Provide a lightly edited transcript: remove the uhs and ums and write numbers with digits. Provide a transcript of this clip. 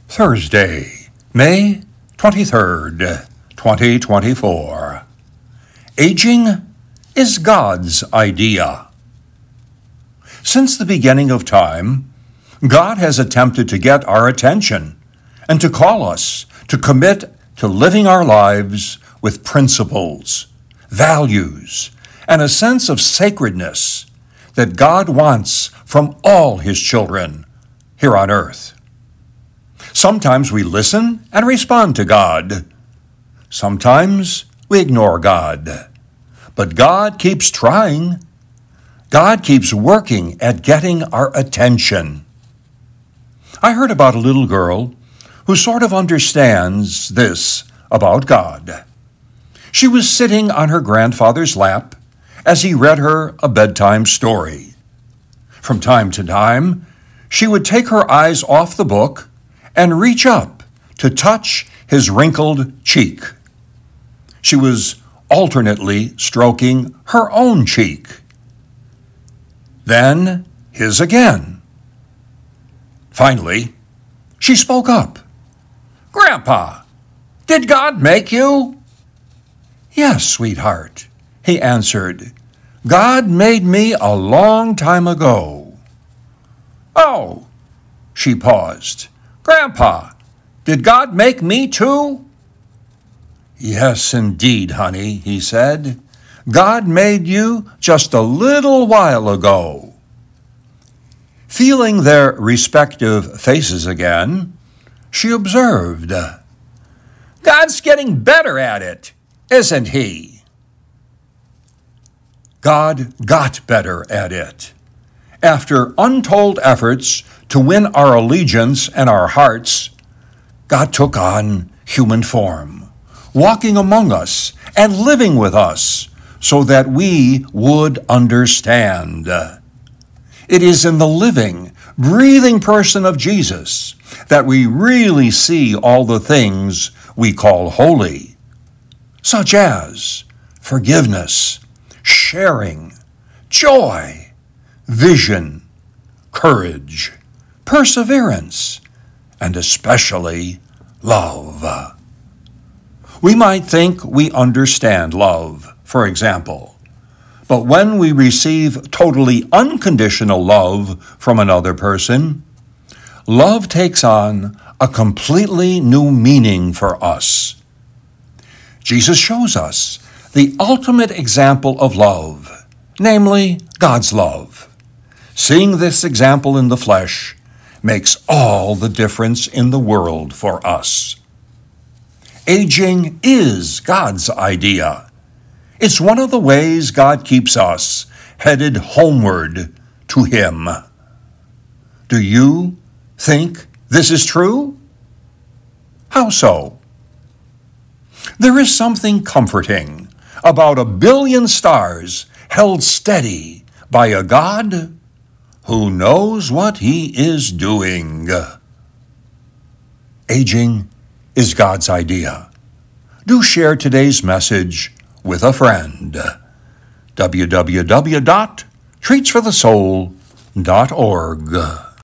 Thursday, May 23rd, 2024. Aging is God's idea. Since the beginning of time, God has attempted to get our attention and to call us to commit to living our lives with principles, values, and a sense of sacredness that God wants from all His children here on earth. Sometimes we listen and respond to God. Sometimes we ignore God. But God keeps trying. God keeps working at getting our attention. I heard about a little girl who sort of understands this about God. She was sitting on her grandfather's lap as he read her a bedtime story. From time to time, she would take her eyes off the book and reach up to touch his wrinkled cheek. She was alternately stroking her own cheek, then his again. Finally, she spoke up. "Grandpa, did God make you?" "Yes, sweetheart," he answered. "God made me a long time ago." "Oh," she paused. "Grandpa, did God make me too?" "Yes, indeed, honey," he said. "God made you just a little while ago." Feeling their respective faces again, she observed, "God's getting better at it, isn't He?" God got better at it. After untold efforts to win our allegiance and our hearts, God took on human form, walking among us and living with us so that we would understand. It is in the living, breathing person of Jesus that we really see all the things we call holy, such as forgiveness, sharing, joy, vision, courage, perseverance, and especially love. We might think we understand love, for example, but when we receive totally unconditional love from another person, love takes on a completely new meaning for us. Jesus shows us the ultimate example of love, namely God's love. Seeing this example in the flesh makes all the difference in the world for us. Aging is God's idea. It's one of the ways God keeps us headed homeward to Him. Do you think this is true? How so? There is something comforting about 1 billion stars held steady by a God who knows what He is doing. Aging is God's idea. Do share today's message with a friend. www.treatsforthesoul.org